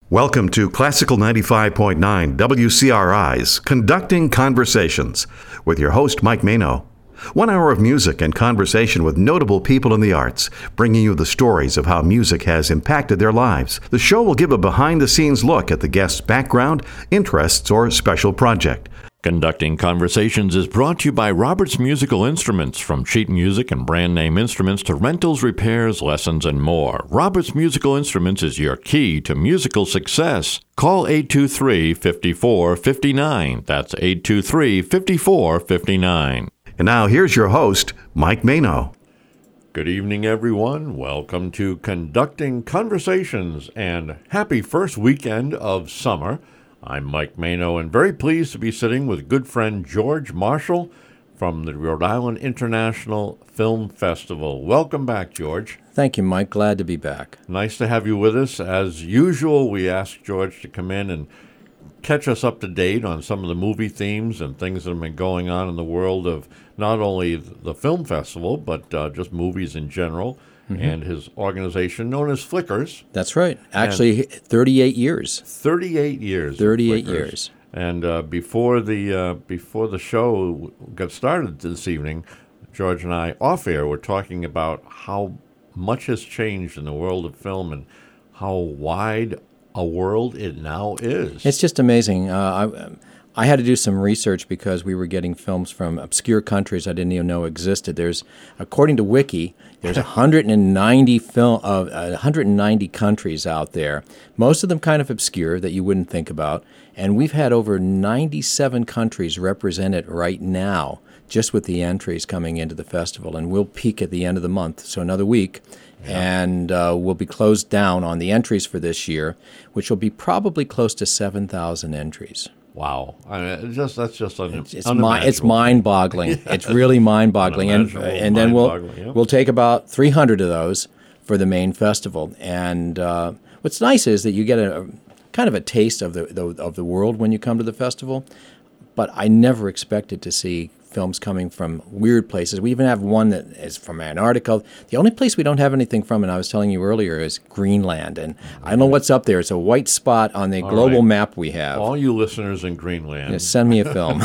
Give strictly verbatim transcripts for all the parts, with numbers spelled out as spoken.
Welcome to Classical ninety-five point nine W C R I's Conducting Conversations with your host, Mike Mano. One hour of music and conversation with notable people in the arts, bringing you the stories of how music has impacted their lives. The show will give a behind-the-scenes look at the guest's background, interests, or special project. Conducting Conversations is brought to you by Roberts Musical Instruments, from sheet music and brand name instruments to rentals, repairs, lessons, and more. Roberts Musical Instruments is your key to musical success. Call eight two three, five four five nine. That's eight two three, five four five nine. And now here's your host, Mike Mano. Good evening, everyone. Welcome to Conducting Conversations, and happy first weekend of summer. I'm Mike Mano, and very pleased to be sitting with good friend George Marshall from the Rhode Island International Film Festival. Welcome back, George. Thank you, Mike. Glad to be back. Nice to have you with us. As usual, we ask George to come in and catch us up to date on some of the movie themes and things that have been going on in the world of not only the film festival, but uh, just movies in general. Mm-hmm. And his organization known as Flickers. That's right. Actually, and thirty-eight years. thirty-eight years. thirty-eight years. And uh, before the uh, before the show got started this evening, George and I, off air, were talking about how much has changed in the world of film and how wide a world it now is. It's just amazing. Uh, I, I had to do some research because we were getting films from obscure countries I didn't even know existed. There's, according to Wiki, there's one hundred ninety film of uh, one hundred ninety countries out there. Most of them kind of obscure that you wouldn't think about, and we've had over ninety-seven countries represented right now, just with the entries coming into the festival. And we'll peak at the end of the month, so another week. Yeah. And uh, we'll be closed down on the entries for this year, which will be probably close to seven thousand entries. Wow. I mean, it's just that's just un- it's, it's, mi- it's mind-boggling. Yeah. It's really mind-boggling. And and then we'll yeah. we'll take about three hundred of those for the main festival. And uh, what's nice is that you get a, a kind of a taste of the, the of the world when you come to the festival. But I never expected to see films coming from weird places. We even have one that is from Antarctica. The only place we don't have anything from, and I was telling you earlier, is Greenland. And I don't know what's up there. It's a white spot on the All global right. map we have. All you listeners in Greenland. Yeah, send me a film.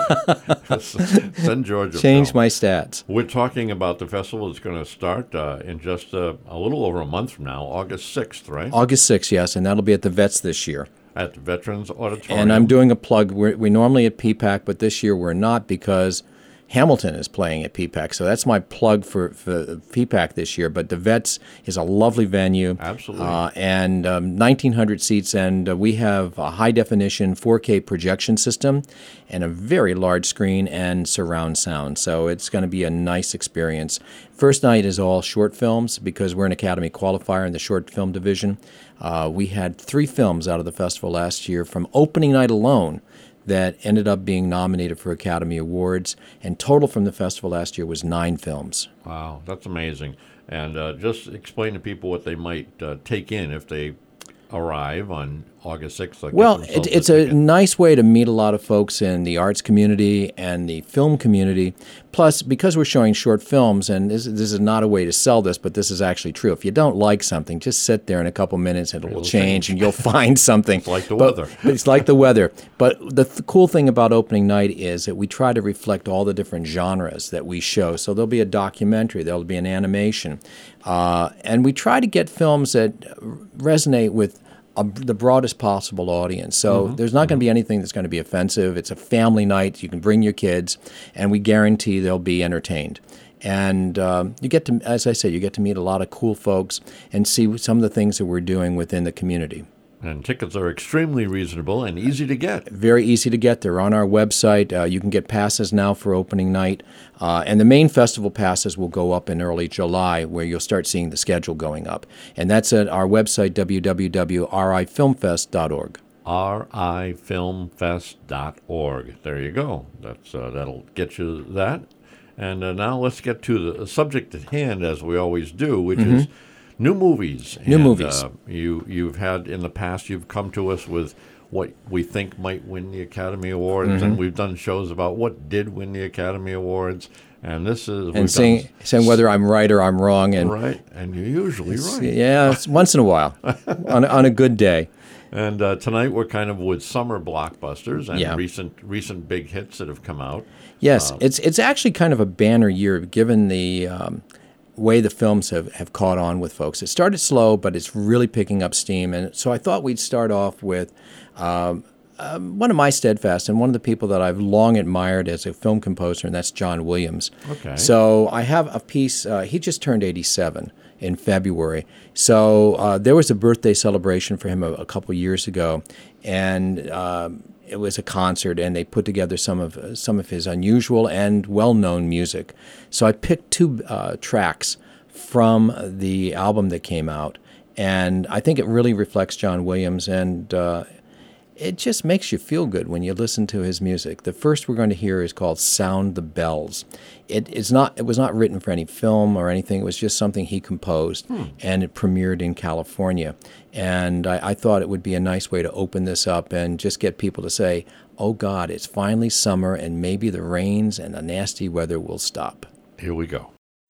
Send George a Change film. my stats. We're talking about the festival that's going to start uh, in just uh, a little over a month from now, August sixth, right? August sixth, yes, and that'll be at the Vets this year. At the Veterans Auditorium. And I'm doing a plug. We're, we normally at P PAC, but this year we're not because Hamilton is playing at P PAC. So that's my plug for, for P PAC this year. But the Vets is a lovely venue. Absolutely. Uh, and um, nineteen hundred seats. And uh, we have a high-definition four K projection system and a very large screen and surround sound. So it's going to be a nice experience. First night is all short films because we're an Academy qualifier in the short film division. Uh, we had three films out of the festival last year from opening night alone that ended up being nominated for Academy Awards, and total from the festival last year was nine films. Wow, that's amazing. And uh, just explain to people what they might uh, take in if they arrive on August sixth. Like well, it, it's a nice way to meet a lot of folks in the arts community and the film community. Plus, because we're showing short films, and this, this is not a way to sell this, but this is actually true. If you don't like something, just sit there in a couple minutes and it will change, change and you'll find something. It's like the but, weather. It's like the weather. But the th- cool thing about opening night is that we try to reflect all the different genres that we show. So there'll be a documentary, there'll be an animation, uh, and we try to get films that resonate with A, the broadest possible audience. So mm-hmm. there's not going to be anything that's going to be offensive. It's a family night. You can bring your kids, and we guarantee they'll be entertained. And um, you get to, as I said, you get to meet a lot of cool folks and see some of the things that we're doing within the community. And tickets are extremely reasonable and easy to get. Very easy to get. They're on our website. Uh, you can get passes now for opening night. Uh, and the main festival passes will go up in early July, where you'll start seeing the schedule going up. And that's at our website, w w w dot r i film fest dot org. r i film fest dot org. There you go. That's uh, that'll get you that. And uh, now let's get to the subject at hand, as we always do, which mm-hmm. is new movies. New and, movies. Uh, you, you've had, in the past, you've come to us with what we think might win the Academy Awards, mm-hmm. and we've done shows about what did win the Academy Awards. And this is and saying done, saying whether I'm right or I'm wrong, and right, and you're usually right. Yeah, it's once in a while, on on a good day. And uh, tonight we're kind of with summer blockbusters and Yeah. recent recent big hits that have come out. Yes, Uh, it's it's actually kind of a banner year given the um, way the films have, have caught on with folks. It started slow, but it's really picking up steam. And so I thought we'd start off with um, um, one of my steadfast and one of the people that I've long admired as a film composer, and that's John Williams. Okay. So I have a piece, uh, he just turned eighty-seven in February. So uh, there was a birthday celebration for him a, a couple years ago, and um, it was a concert, and they put together some of uh, some of his unusual and well-known music. So I picked two uh, tracks from the album that came out, and I think it really reflects John Williams, and uh, it just makes you feel good when you listen to his music. The first we're going to hear is called "Sound the Bells." It is not. It was not written for any film or anything. It was just something he composed, hmm. and it premiered in California. And I, I thought it would be a nice way to open this up and just get people to say, "Oh God, it's finally summer, and maybe the rains and the nasty weather will stop." Here we go.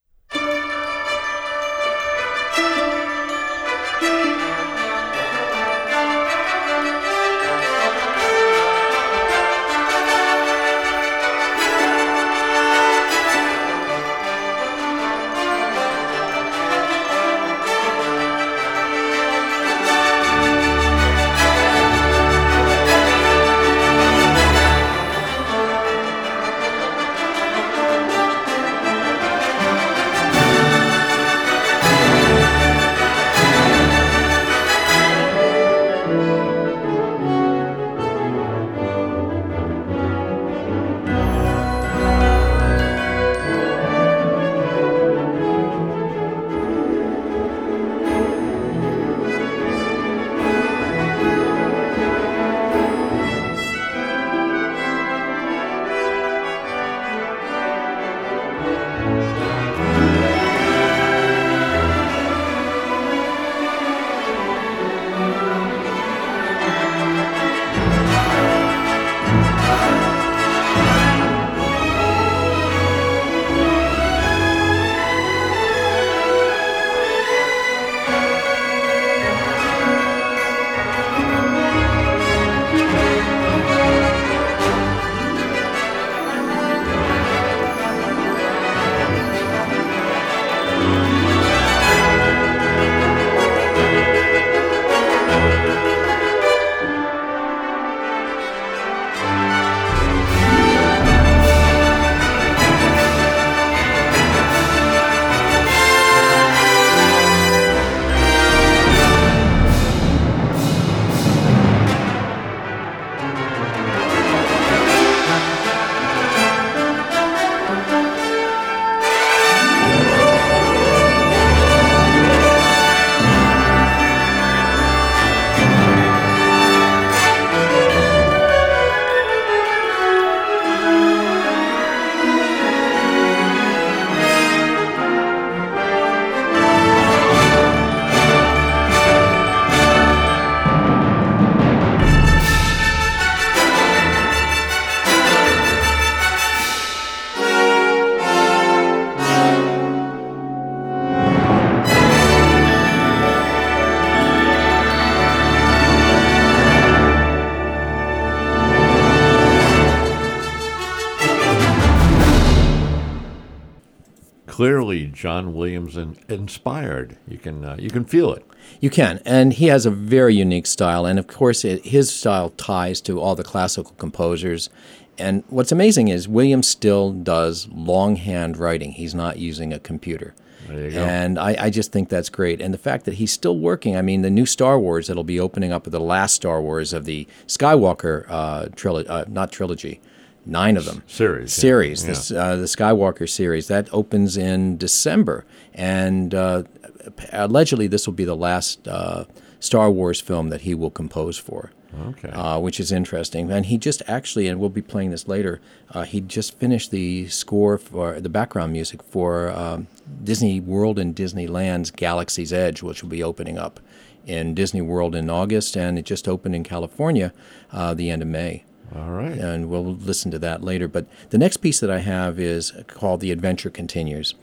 Clearly, John Williams in, inspired. You can uh, you can feel it. You can, and he has a very unique style, and of course, it, his style ties to all the classical composers. And what's amazing is Williams still does longhand writing. He's not using a computer. There you go. And I, I just think that's great. And the fact that he's still working, I mean, the new Star Wars that'll be opening up, the last Star Wars of the Skywalker uh, trilogy, uh, not trilogy, nine of them. Series. Series, Yeah. This, uh, the Skywalker series. That opens in December. And uh, allegedly this will be the last uh, Star Wars film that he will compose for. Okay. Uh, which is interesting. And he just actually, and we'll be playing this later, uh, he just finished the score for the background music for um, Disney World and Disneyland's Galaxy's Edge, which will be opening up in Disney World in August, and it just opened in California uh, the end of May. All right. And we'll listen to that later. But the next piece that I have is called The Adventure Continues.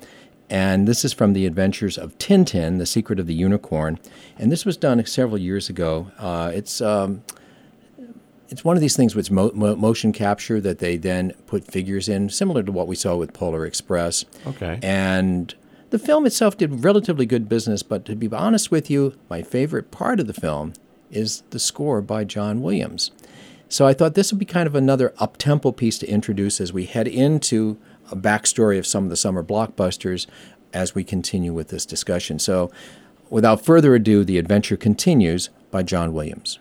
And this is from The Adventures of Tintin, The Secret of the Unicorn. And this was done several years ago. Uh, it's um, it's one of these things with mo- mo- motion capture that they then put figures in, similar to what we saw with Polar Express. Okay. And the film itself did relatively good business, but to be honest with you, my favorite part of the film is the score by John Williams. So I thought this would be kind of another up-tempo piece to introduce as we head into a backstory of some of the summer blockbusters as we continue with this discussion. So without further ado, The Adventure Continues by John Williams.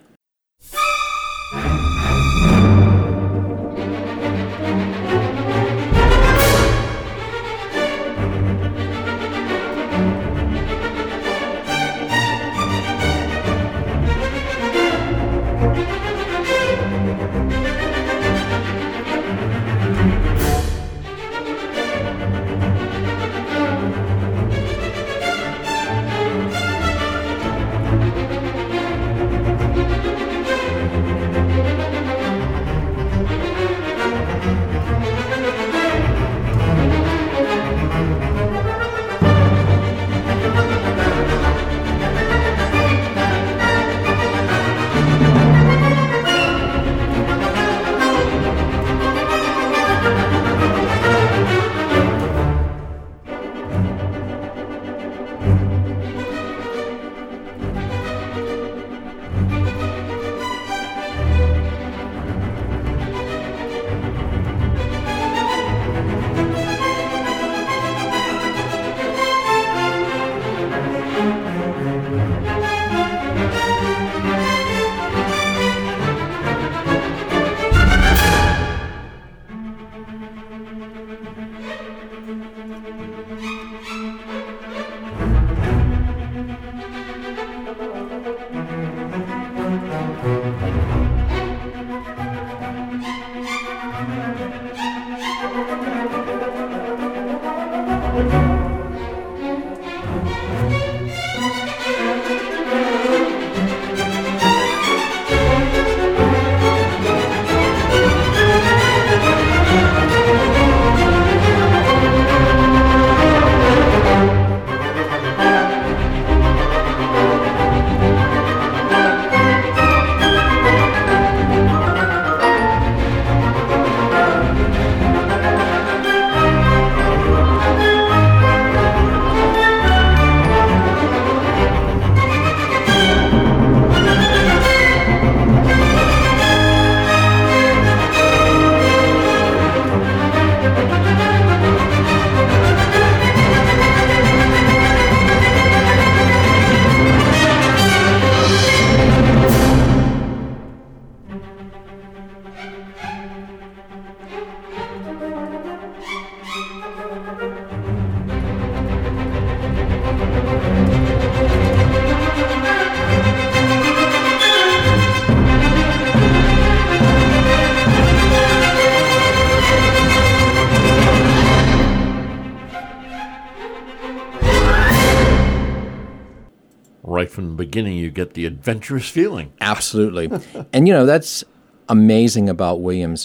Right from the beginning, you get the adventurous feeling. Absolutely. And, you know, that's amazing about Williams.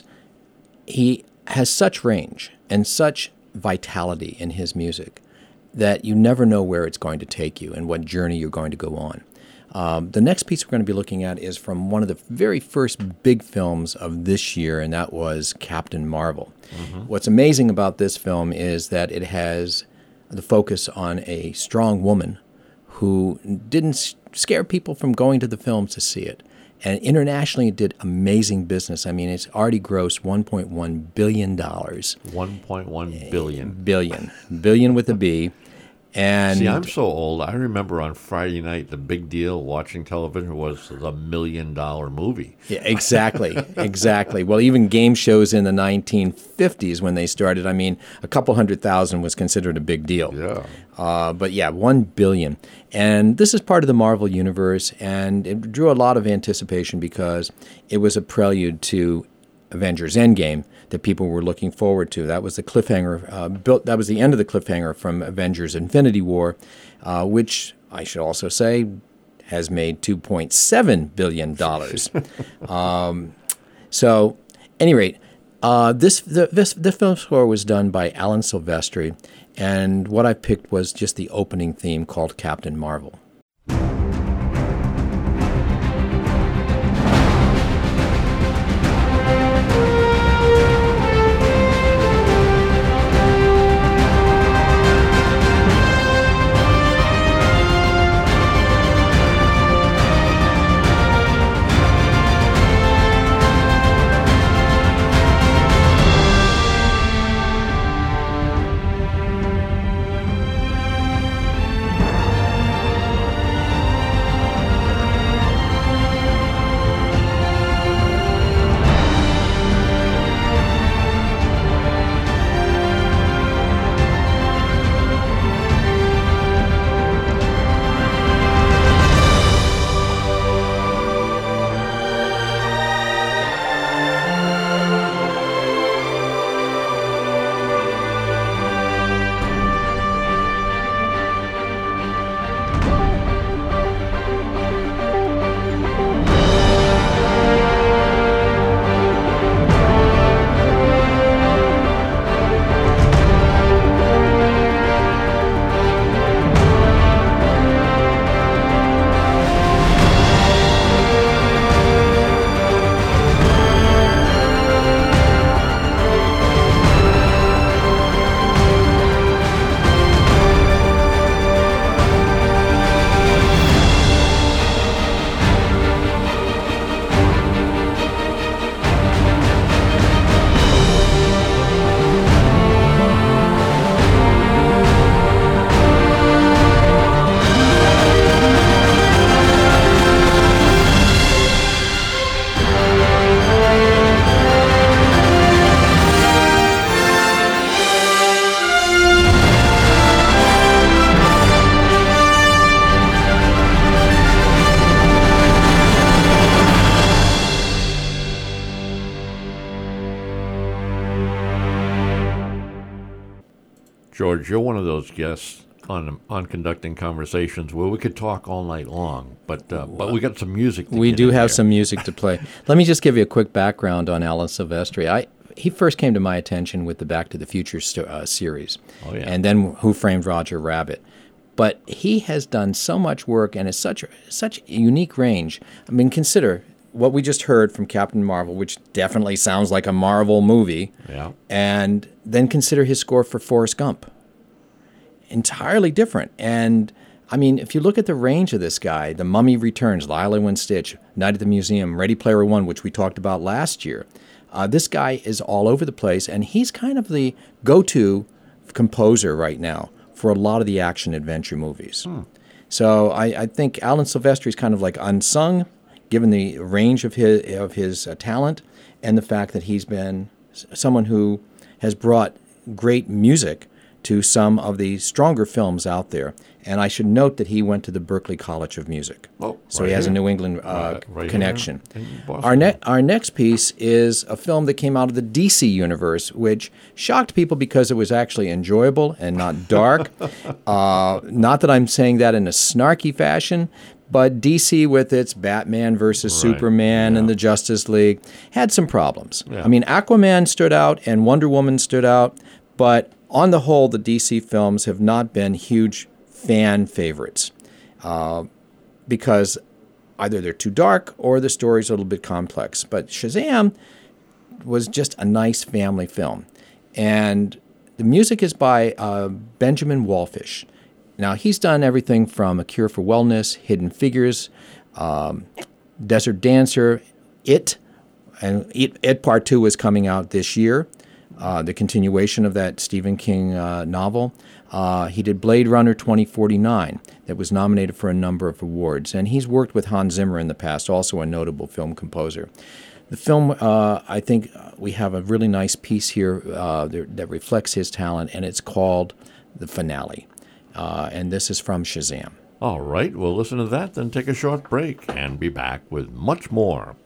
He has such range and such vitality in his music that you never know where it's going to take you and what journey you're going to go on. Um, the next piece we're going to be looking at is from one of the very first big films of this year, and that was Captain Marvel. Mm-hmm. What's amazing about this film is that it has the focus on a strong woman who didn't scare people from going to the films to see it. And internationally, it did amazing business. I mean, it's already grossed one point one billion dollars. one point one billion dollars. Billion. Billion with a B. And see, I'm so old. I remember on Friday night, the big deal watching television was the million dollar movie. Yeah, exactly, exactly. Well, even game shows in the nineteen fifties when they started, I mean, a couple hundred thousand was considered a big deal. Yeah. Uh, but yeah, one billion. And this is part of the Marvel Universe, and it drew a lot of anticipation because it was a prelude to Avengers Endgame that people were looking forward to. That was the cliffhanger uh, built. That was the end of the cliffhanger from Avengers Infinity War, uh, which I should also say has made two point seven billion dollars. um, so, at any rate, Uh, this the, this the film score was done by Alan Silvestri, and what I picked was just the opening theme called Captain Marvel. George, you're one of those guests on on conducting conversations where we could talk all night long, but uh, but we got some music. To we get do in have here. some music to play. Let me just give you a quick background on Alan Silvestri. I he first came to my attention with the Back to the Future st- uh, series, Oh, yeah. and then Who Framed Roger Rabbit. But he has done so much work and is such such a unique range. I mean, consider what we just heard from Captain Marvel, which definitely sounds like a Marvel movie. Yeah. And then consider his score for Forrest Gump. Entirely different. And I mean, if you look at the range of this guy, The Mummy Returns, Lilo and Stitch, Night at the Museum, Ready Player One, which we talked about last year, uh, this guy is all over the place, and he's kind of the go-to composer right now for a lot of the action-adventure movies. Hmm. So I, I think Alan Silvestri is kind of like unsung, given the range of his of his uh, talent and the fact that he's been someone who has brought great music to some of the stronger films out there. And I should note that he went to the Berklee College of Music. Oh, so right he has here. a New England uh, Right- right connection. here in Boston. Our, ne- our next piece is a film that came out of the D C universe, which shocked people because it was actually enjoyable and not dark. uh, not that I'm saying that in a snarky fashion, but D C with its Batman versus Right, Superman yeah. and the Justice League had some problems. Yeah. I mean, Aquaman stood out and Wonder Woman stood out, but on the whole, the D C films have not been huge fan favorites uh, because either they're too dark or the story's a little bit complex. But Shazam was just a nice family film. And the music is by uh, Benjamin Wallfish. Now, he's done everything from A Cure for Wellness, Hidden Figures, um, Desert Dancer, It, and It, It Part two is coming out this year, uh, the continuation of that Stephen King uh, novel. Uh, he did Blade Runner twenty forty-nine that was nominated for a number of awards, and he's worked with Hans Zimmer in the past, also a notable film composer. The film, uh, I think we have a really nice piece here uh, that, that reflects his talent, and it's called The Finale. Uh, and this is from Shazam. All right, we'll listen to that, then take a short break and be back with much more.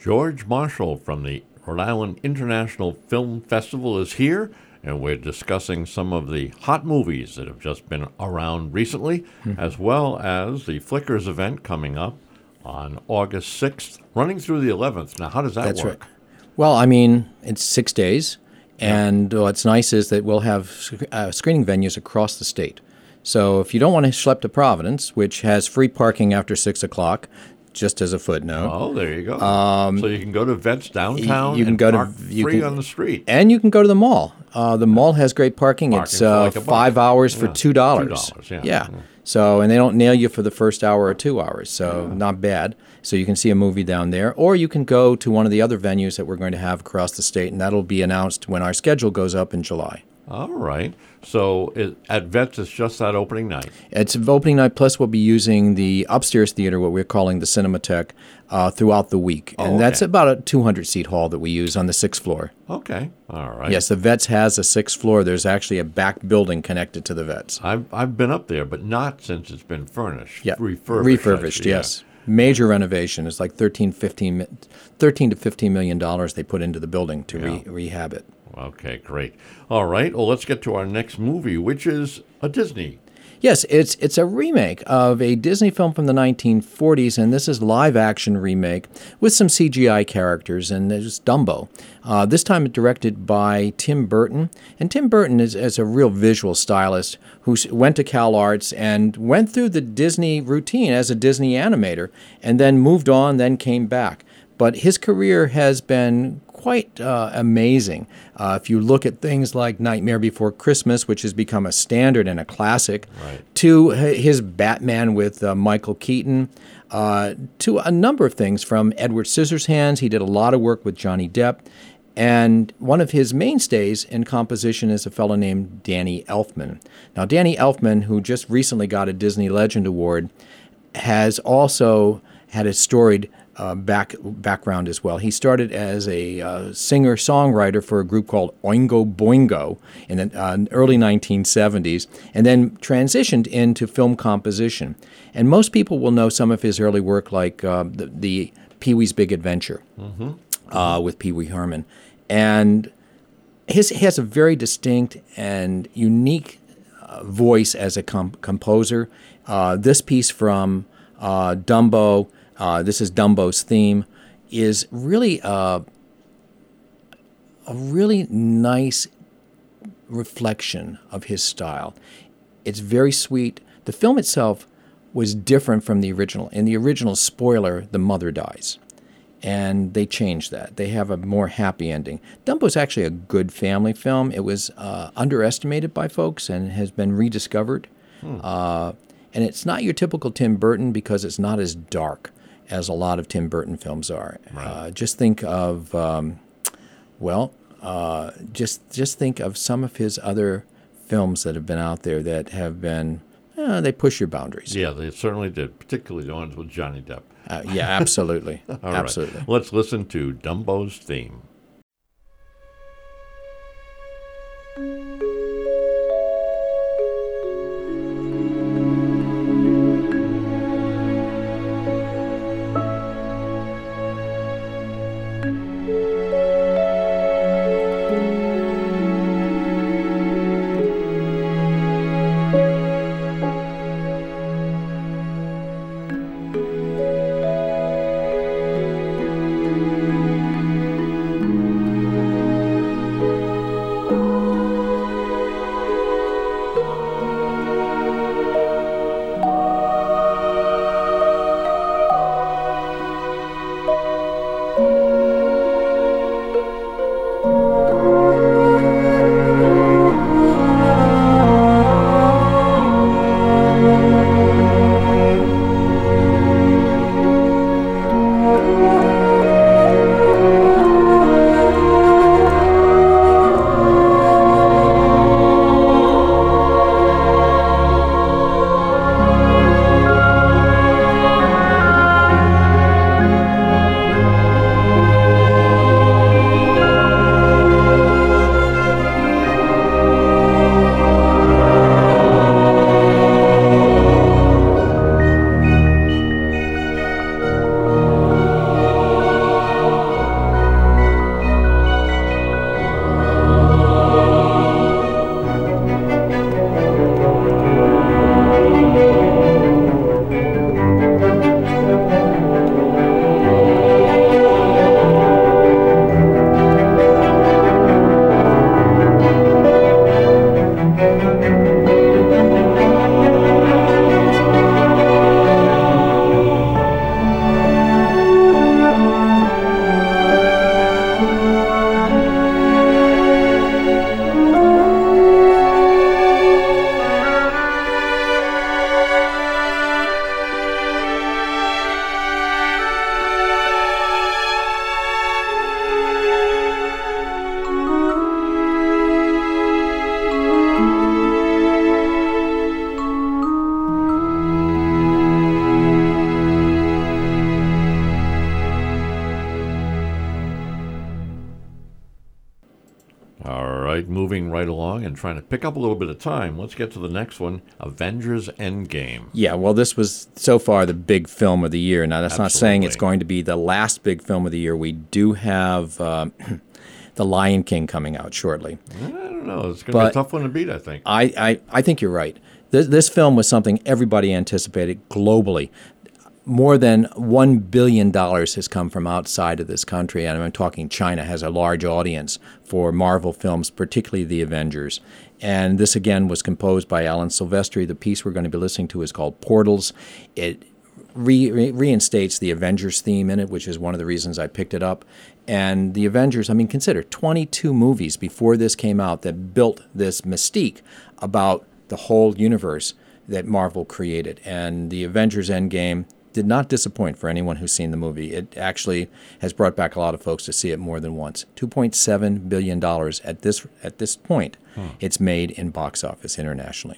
George Marshall from the Rhode Island International Film Festival is here, and we're discussing some of the hot movies that have just been around recently, mm-hmm. as well as the Flickers event coming up on August sixth, running through the eleventh. Now, how does that That's work? Right. Well, I mean, it's six days, and yeah. what's nice is that we'll have uh, screening venues across the state. So if you don't want to schlep to Providence, which has free parking after six o'clock, just as a footnote. Oh, there you go. Um, so you can go to Vets downtown you can and go park to, you free can, on the street. And you can go to the mall. Uh, the mall has great parking. parking it's uh, like five hours for yeah. two dollars. two dollars, yeah. yeah. yeah. So, and they don't nail you for the first hour or two hours, so yeah. not bad. So you can see a movie down there. Or you can go to one of the other venues that we're going to have across the state, and that'll be announced when our schedule goes up in July. All right. So it, at Vets, it's just that opening night? It's opening night, plus we'll be using the upstairs theater, what we're calling the Cinematheque, uh, throughout the week. And oh, okay. that's about a two hundred seat hall that we use on the sixth floor. Okay. All right. Yes, the Vets has a sixth floor. There's actually a back building connected to the Vets. I've, I've been up there, but not since it's been furnished. Yeah. Refurbished. Refurbished, actually, yes. Yeah. Major renovation. It's like thirteen, fifteen, thirteen to fifteen million dollars they put into the building to yeah. re- rehab it. Okay, great. All right, well, let's get to our next movie, which is a Disney. Yes, it's it's a remake of a Disney film from the nineteen forties, and this is live-action remake with some C G I characters, and there's Dumbo. Uh, this time directed by Tim Burton, and Tim Burton is, is a real visual stylist who went to Cal Arts and went through the Disney routine as a Disney animator, and then moved on, then came back. But his career has been quite uh, amazing. Uh, if you look at things like Nightmare Before Christmas, which has become a standard and a classic, right. to his Batman with uh, Michael Keaton, uh, to a number of things from Edward Scissorhands. He did a lot of work with Johnny Depp. And one of his mainstays in composition is a fellow named Danny Elfman. Now, Danny Elfman, who just recently got a Disney Legend Award, has also had a storied Uh, back background as well. He started as a uh, singer-songwriter for a group called Oingo Boingo in the uh, early nineteen seventies, and then transitioned into film composition. And most people will know some of his early work, like uh, the, the Pee-wee's Big Adventure mm-hmm. uh, with Pee Wee Herman. And his, he has a very distinct and unique uh, voice as a comp- composer. Uh, this piece from uh, Dumbo, Uh, this is Dumbo's theme, is really uh, a really nice reflection of his style. It's very sweet. The film itself was different from the original. In the original, spoiler, the mother dies. And they changed that. They have a more happy ending. Dumbo's actually a good family film. It was uh, underestimated by folks and has been rediscovered. Hmm. Uh, and it's not your typical Tim Burton because it's not as dark as a lot of Tim Burton films are. Right. Uh, just think of, um, well, uh, just just think of some of his other films that have been out there that have been, uh, they push your boundaries. Yeah, they certainly did, particularly the ones with Johnny Depp. Uh, yeah, absolutely. All absolutely. Right. Let's listen to Dumbo's theme. right along and trying to pick up a little bit of time, let's get to the next one, Avengers Endgame. Yeah, well, this was so far the big film of the year. Now, that's Absolutely. not saying it's going to be the last big film of the year. We do have uh, The Lion King coming out shortly. I don't know. It's going to But be a tough one to beat, I think. I, I, I think you're right. This, this film was something everybody anticipated globally. More than one billion dollars has come from outside of this country, and I'm talking China has a large audience for Marvel films, particularly the Avengers. And this, again, was composed by Alan Silvestri. The piece we're going to be listening to is called Portals. It re- re- reinstates the Avengers theme in it, which is one of the reasons I picked it up. And the Avengers, I mean, consider twenty-two movies before this came out that built this mystique about the whole universe that Marvel created. And the Avengers Endgame did not disappoint for anyone who's seen the movie. It actually has brought back a lot of folks to see it more than once. two point seven billion dollars at this at this point hmm. it's made in box office internationally.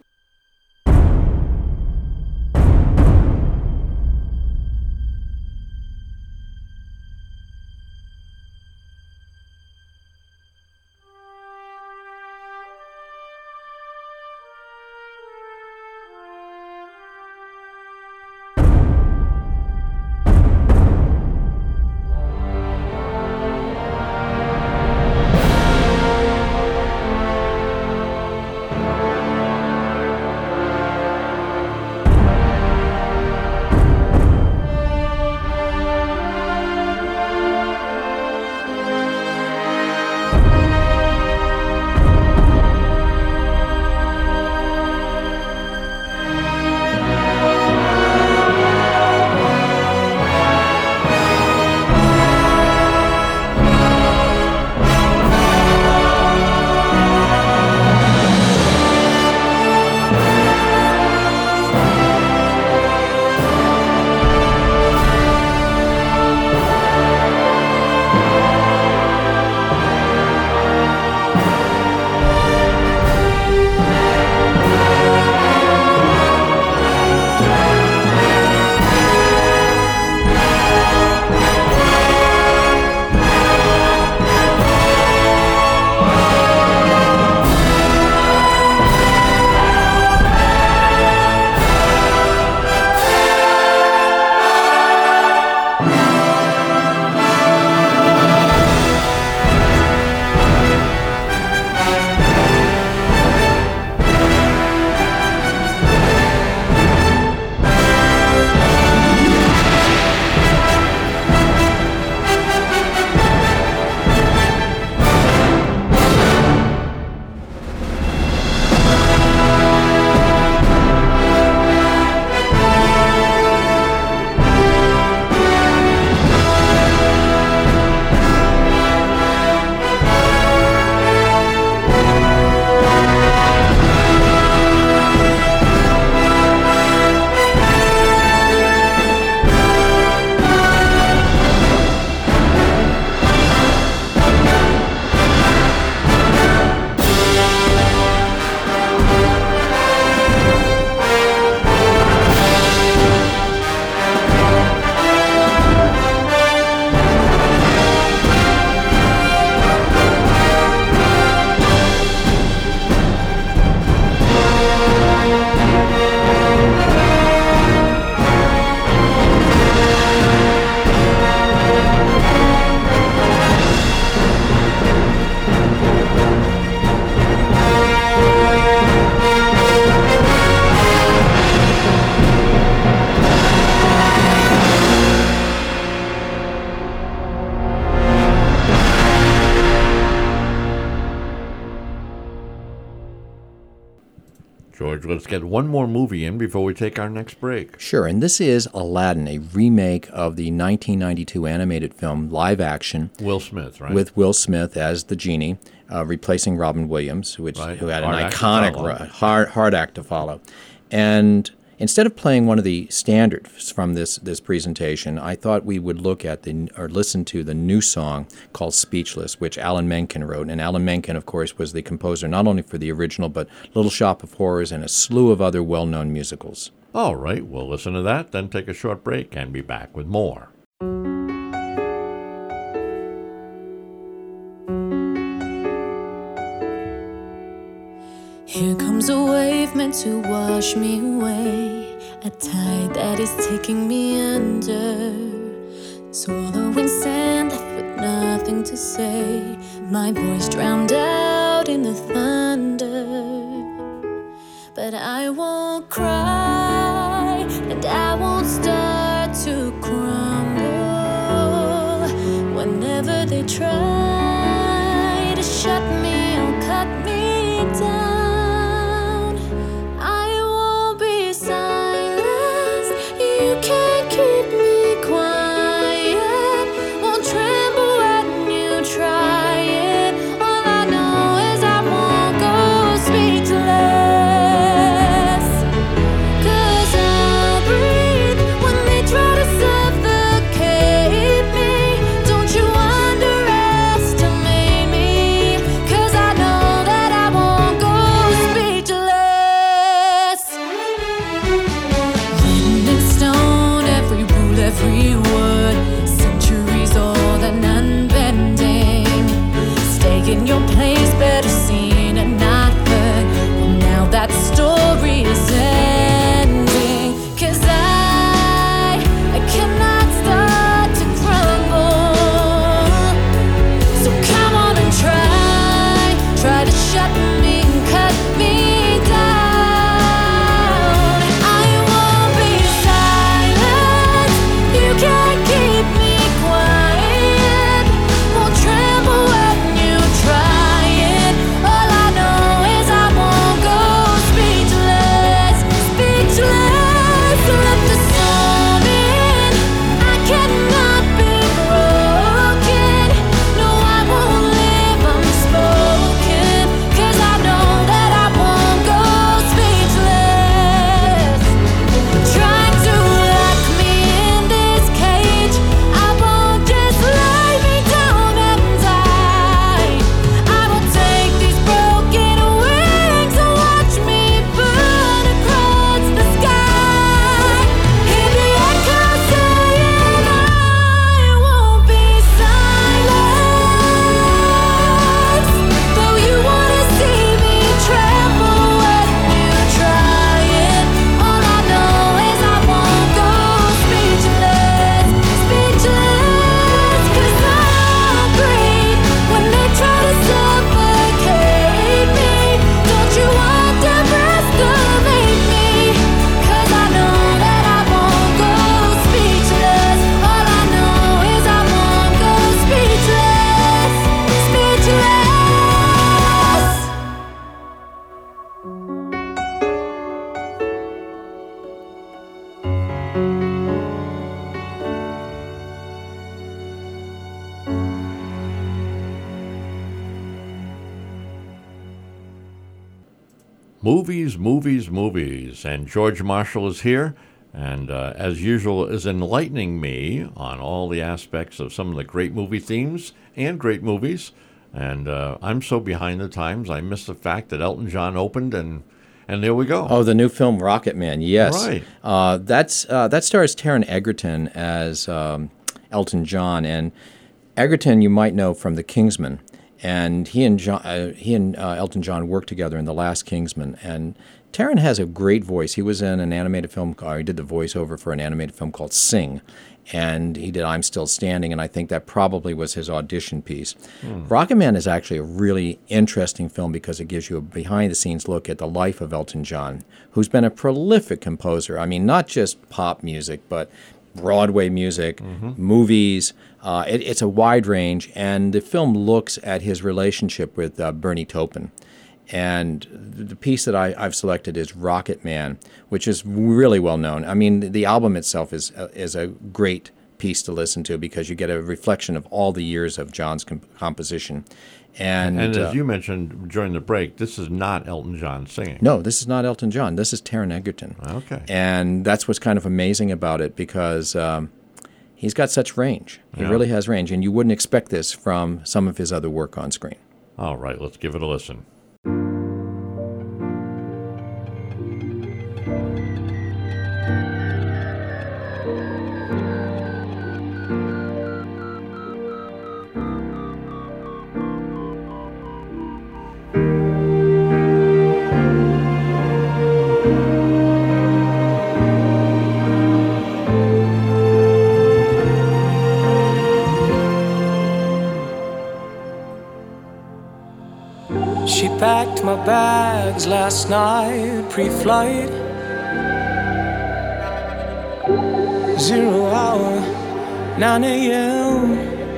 George, let's get one more movie in before we take our next break. Sure, and this is Aladdin, a remake of the nineteen ninety-two animated film, live action. Will Smith, right? With Will Smith as the genie, uh, replacing Robin Williams, which right. who had hard an act iconic, ro- hard, hard act to follow. And instead of playing one of the standards from this, this presentation, I thought we would look at the or listen to the new song called Speechless, which Alan Menken wrote. And Alan Menken, of course, was the composer not only for the original, but Little Shop of Horrors and a slew of other well-known musicals. All right, we'll listen to that, then take a short break and be back with more. comes a wave meant to wash me away, a tide that is taking me under, swallowing sand left with nothing to say, my voice drowned out in the thunder. But I won't cry, and I won't start to crumble. Whenever they try to shut me or cut me down, I won't be silenced. You can't keep me quiet. Won't tremble when you try it. All I know is I won't go speechless. Every word, centuries old and unbending. Stay in your place, better seen and not heard. Well, now that story is ending. Cause I, I cannot start to crumble. So come on and try, try to shut me and cut me down. You can't keep me quiet. Won't tremble when you try it. All I know is I won't go speechless, speechless. Let the storm in. I cannot be broken. No, I won't live unspoken. Cause I know that I won't go speechless. Try to lock me in this cage. I won't just lay me down and die. I will take these broken wings and watch me burn across the sky. Hear the echo saying I won't be silenced. Though you wanna see me tremble when you try it, all I know is I won't go speechless, speechless. Cause I'll breathe when they try to suffocate me. Don't you underestimate me. Cause I know that I won't go speechless. All I know is I won't go speechless, speechless. Movies, movies, movies. And George Marshall is here, and uh, as usual, is enlightening me on all the aspects of some of the great movie themes and great movies. And uh, I'm so behind the times, I missed the fact that Elton John opened, and and there we go. Oh, the new film Rocket Man, yes. Right. Uh, that's uh, that stars Taron Egerton as um, Elton John, and Egerton you might know from The Kingsman, and he and John, uh, he and uh, Elton John worked together in The Last Kingsman, and Taron has a great voice. He was in an animated film, or he did the voiceover for an animated film called Sing, and he did I'm Still Standing, and I think that probably was his audition piece. Mm. Rocket Man is actually a really interesting film because it gives you a behind-the-scenes look at the life of Elton John, who's been a prolific composer. I mean, not just pop music, but Broadway music, mm-hmm. movies. Uh, it, it's a wide range, and the film looks at his relationship with uh, Bernie Taupin. And the piece that I, I've selected is Rocket Man, which is really well known. I mean, the album itself is is a great piece to listen to because you get a reflection of all the years of John's comp- composition. And, and as uh, you mentioned during the break, this is not Elton John singing. No, this is not Elton John. This is Taron Egerton. Okay. And that's what's kind of amazing about it because um, he's got such range. He Yeah. really has range, and you wouldn't expect this from some of his other work on screen. All right, let's give it a listen. checked my bags last night, pre-flight. Zero hour, nine a.m.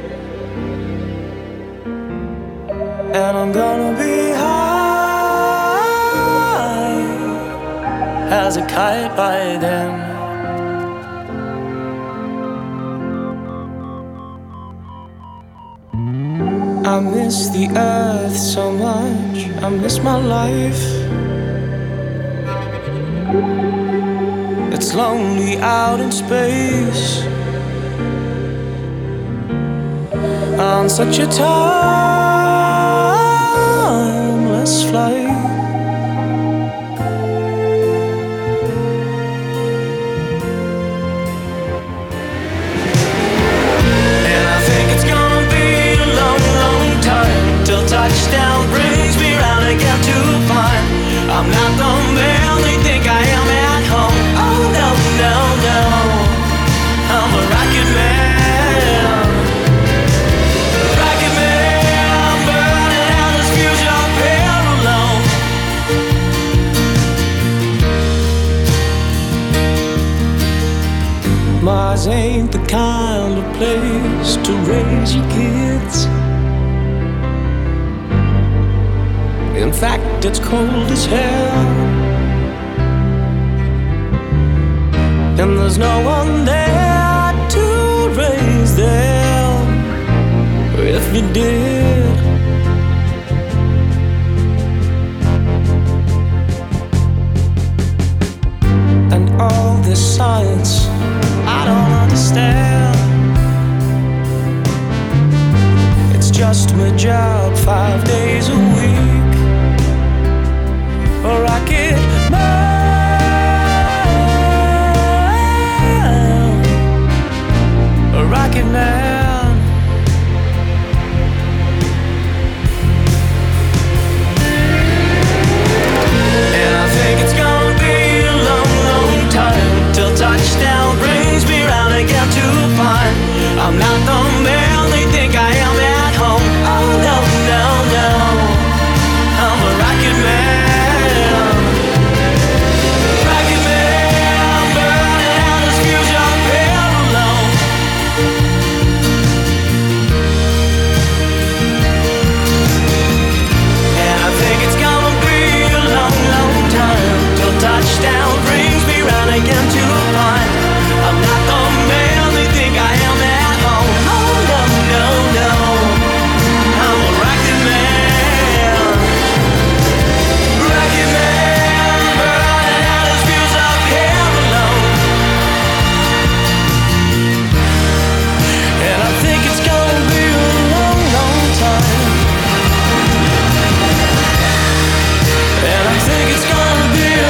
And I'm gonna be high as a kite by then. I miss the earth so much, I miss my life. It's lonely out in space on such a timeless flight. And I think it's gonna be a long, long time till touchdown brings me round again to find I'm not the man they think I am at home. Oh no, no, no, I'm a rocket man. Rocket man, burning out this future pair alone. Mars ain't the kind of place to raise your kids. In fact, it's cold as hell, and there's no one there to raise them if you did. And all this science I don't understand. It's just my job five days a week. A rocket man, a rocket man. And I think it's gonna be a long, long time till touchdown brings me round again to find I'm not the man they think I am at home. Oh no, no, no, I'm a rocket man. Touchdown brings me round again to find I'm not the man they think I am at home. Oh no, no, no, I'm a rocket man. Rocket man, burning out his fuse up here alone. And I think it's gonna be a long, long time. And I think it's gonna be a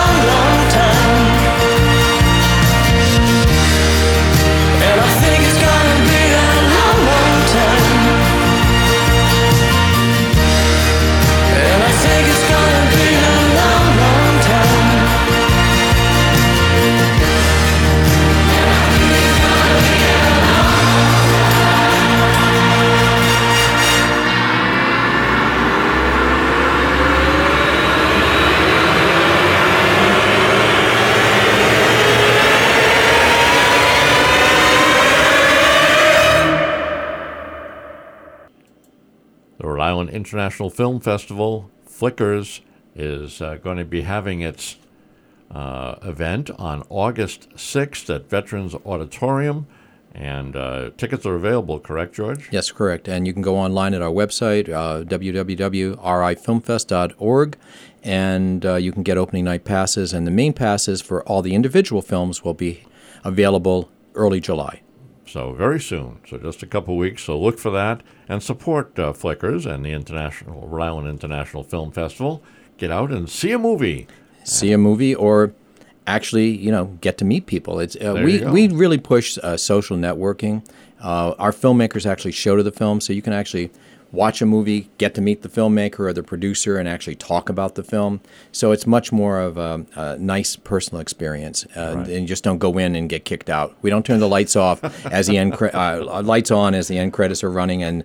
International Film Festival, Flickers, is uh, going to be having its uh, event on August sixth at Veterans Auditorium, and uh, tickets are available, correct, George? Yes, correct. And you can go online at our website, uh, w w w dot r i film fest dot org, and uh, you can get opening night passes, and the main passes for all the individual films will be available early July. So very soon, so just a couple weeks. So look for that and support uh, Flickers and the International Rhode Island International Film Festival. Get out and see a movie. See a movie, or actually, you know, get to meet people. It's uh, we we really push uh, social networking. Uh, our filmmakers actually show to the film, so you can actually watch a movie, get to meet the filmmaker or the producer, and actually talk about the film. So it's much more of a, a nice personal experience, uh, right. And you just don't go in and get kicked out. We don't turn the lights off as the end cre- uh, lights on as the end credits are running, and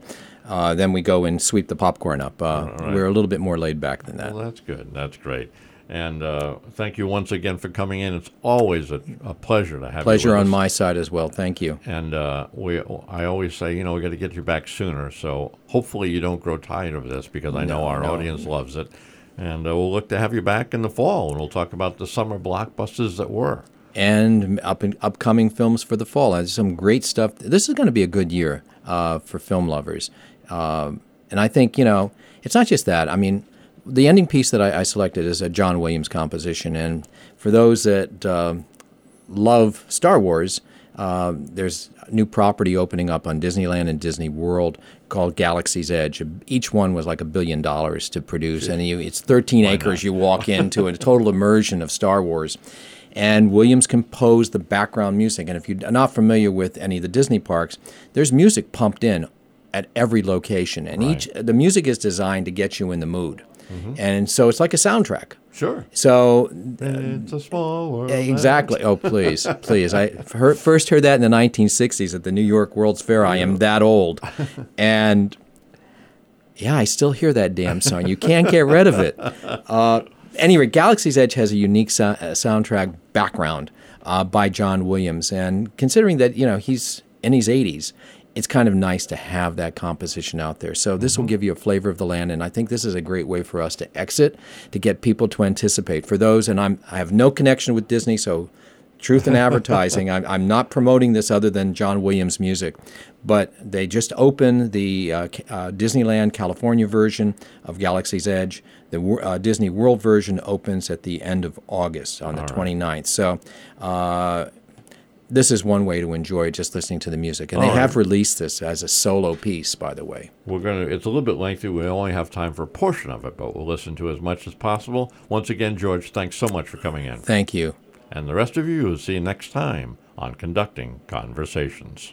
Uh, then we go and sweep the popcorn up. Uh, right. We're a little bit more laid back than that. Well, that's good. That's great. And uh, thank you once again for coming in. It's always a, a pleasure to have Pleasure you with on us. my side as well. Thank you. And uh, we, I always say, you know, we got to get you back sooner. So hopefully you don't grow tired of this, because I know No, our no. audience loves it. And uh, we'll look to have you back in the fall, and we'll talk about the summer blockbusters that were. And up in, upcoming films for the fall. There's some great stuff. This is going to be a good year uh, for film lovers. Um, and I think, you know, it's not just that. I mean, the ending piece that I, I selected is a John Williams composition. And for those that uh, love Star Wars, uh, there's a new property opening up on Disneyland and Disney World called Galaxy's Edge. Each one was like a billion dollars to produce. And you, it's thirteen acres you walk into, a total immersion of Star Wars. And Williams composed the background music. And if you're not familiar with any of the Disney parks, there's music pumped in at every location. And Right. each the music is designed to get you in the mood. Mm-hmm. And so it's like a soundtrack. Sure. So It's a small world. exactly. Oh, please, please. I heard, first heard that in the nineteen sixties at the New York World's Fair. I am that old. And yeah, I still hear that damn song. You can't get rid of it. Uh, anyway, Galaxy's Edge has a unique so- uh, soundtrack background uh, by John Williams. And considering that, you know, he's in his eighties, it's kind of nice to have that composition out there. So this will give you a flavor of the land, and I think this is a great way for us to exit, to get people to anticipate. For those, and I'm, I have no connection with Disney, so truth in advertising, I'm, I'm not promoting this other than John Williams music, but they just opened the uh, uh, Disneyland California version of Galaxy's Edge. The uh, Disney World version opens at the end of August on the All right. twenty-ninth. So uh, this is one way to enjoy just listening to the music. And All they have right. released this as a solo piece, by the way. We're gonna. It's a little bit lengthy. We only have time for a portion of it, but we'll listen to as much as possible. Once again, George, thanks so much for coming in. Thank you. And the rest of you, will see you next time on Conducting Conversations.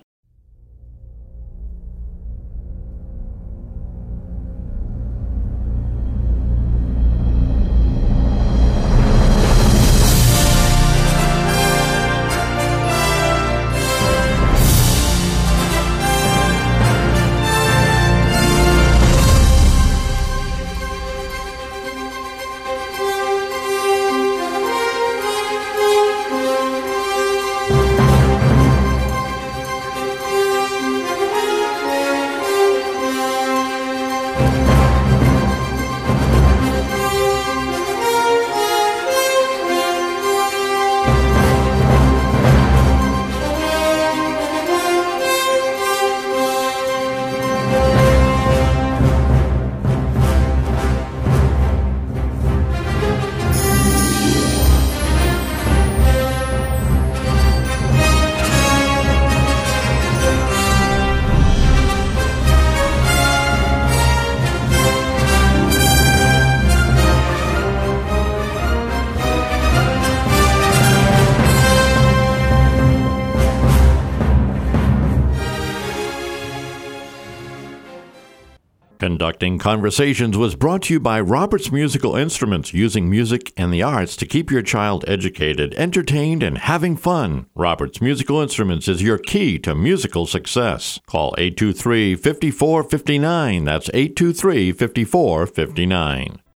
Conducting Conversations was brought to you by Roberts Musical Instruments, using music and the arts to keep your child educated, entertained, and having fun. Roberts Musical Instruments is your key to musical success. Call eight two three, five four five nine. That's eight two three, five four five nine.